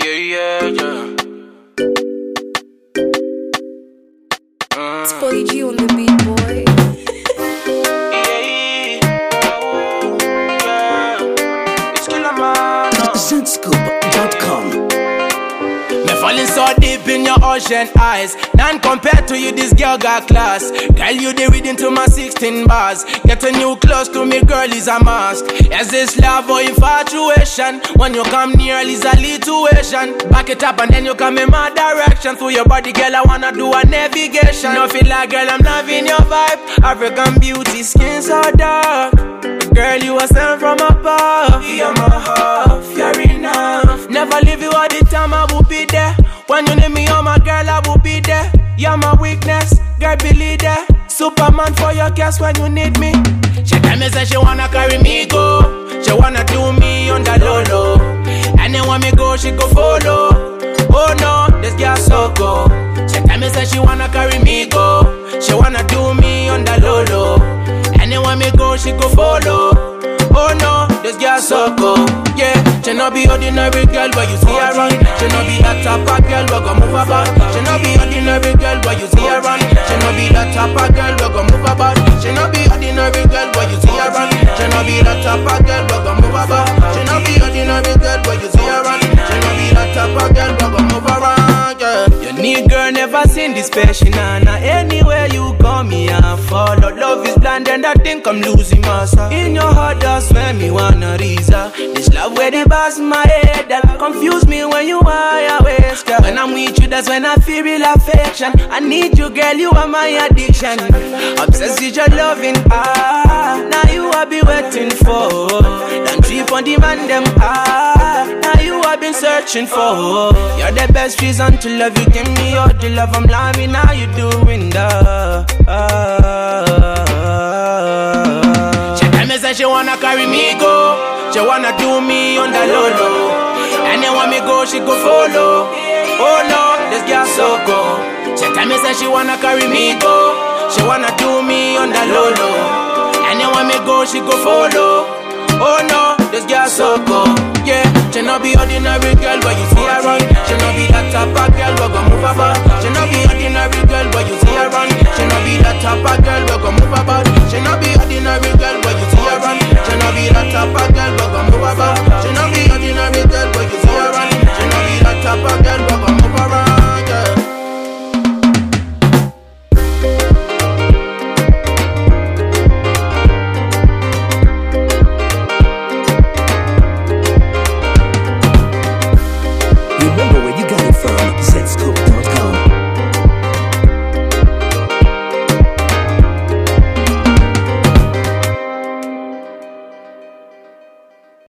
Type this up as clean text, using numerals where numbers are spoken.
yeah. It's Polly G on the beat, boy. It's Killerman. Zentscoop.com. Me falling so deep in your ocean eyes. None compared to you, this girl got class. Girl, you the reading to my 16 bars. Get a new close to me, girl, is a must. Is this love or infatuation? When you come near, is a lituation. Back it up and then you come in my direction. Through your body, girl, I wanna do a navigation. No feel like, girl, I'm loving your vibe. African beauty, skin so dark. Girl, you are sent from above. You're my half, you're enough. Never leave you all the time, I will be there. When you need me, oh my girl, I will be there. You're my weakness, girl, believe that. Superman for your cast when you need me. She tell me say she wanna carry me go. She wanna do me on the low. And then when me go, she go follow. Oh no, this girl so go. She tell me say she wanna carry me go. She wanna do me on the low. And then when me go, she go follow. Oh no, this girl so go. Yeah, she no be ordinary girl where you see her run. She no be that type of girl where go move about. She no be ordinary girl where you see her run. She no be that type of girl where go move about. She no be ordinary girl where you see her run. She no be that type of girl where go move about. She no be ordinary girl where you see her run. She no be that type of girl where go move around. Yeah, your new girl never seen this passion. Now anywhere you go, me I follow. Love is blind and I think I'm losing myself. In your heart, that's when me wanna reason. This love where they bust my head that confuse me when you are your waist, girl. When I'm with you, that's when I feel real affection. I need you, girl, you are my addiction. Obsessed with your loving, now you I be waiting for. Don't trip on the man them, now you I been searching for. You're the best reason to love you, give me all the love I'm loving. How you doing that? She tell me say she wanna carry me go. She wanna do me on the low. And then when me go, she go follow. Oh no, this girl so go. She tell me say she wanna carry me go. She wanna do me on the low. And then when me go, she go follow. Oh no, this girl so go. Yeah, she no be ordinary girl where you see her run. She no be that type of girl where go move about. She no be ordinary girl where you see her run. She no be that type of girl where go move